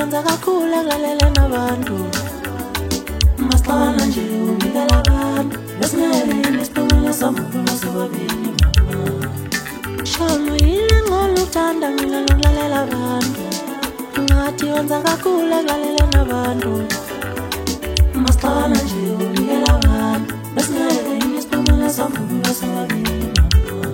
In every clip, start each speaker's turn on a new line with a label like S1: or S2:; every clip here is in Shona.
S1: wenza kakhulu ekulalela nabantu. Masixabana nje ubikela abantu besingeke isiphumelo somuntu sobabili mama. Shama yini ngolo uthanda mina lokulalela abantu. Ngathi wenza kakhulu ekulalela nabantu. Masixabana nje ubikela abantu besingeke isiphumelo somuntu sobabili mama.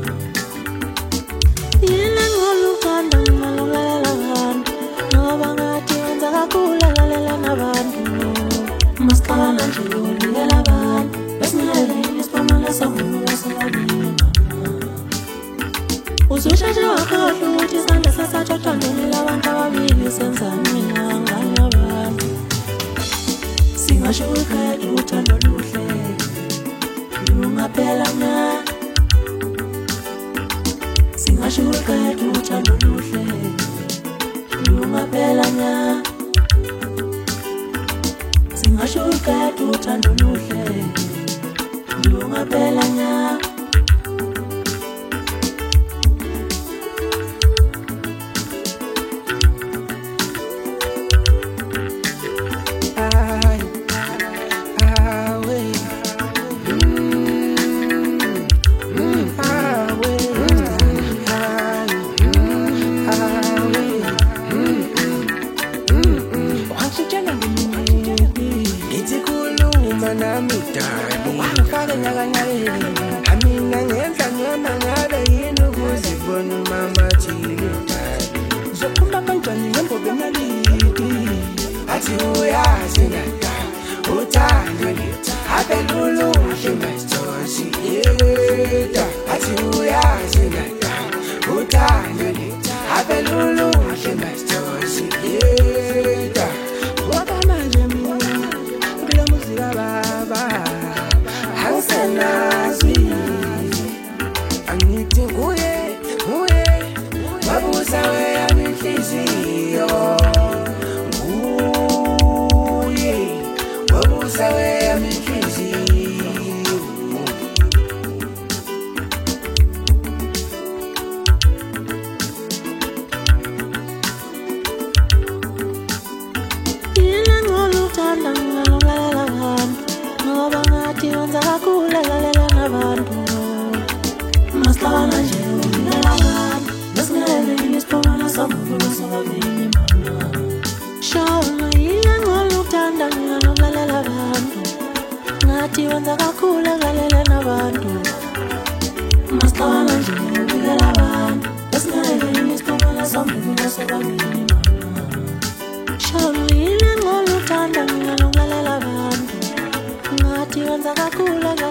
S1: Yini ngolo uthanda mina lokulalela abantu. Ngoba ngathi wenza kakhulu ekulalela nabantu. Masixabana nje ubikela abantu besingeke isiphumelo somuntu sobabili mama. Ususheshe wakhohlwa ukuthi isandla sesathu othandweni labantu ababili senzani ngangane abantu. Singasho ukhetha uthando luhle lungaphela na. Singasho ukhetha uthando luhle lungaphela na. Singasho ukhetha uthando luhle lungaphela na. Ngathi wenza kakhulu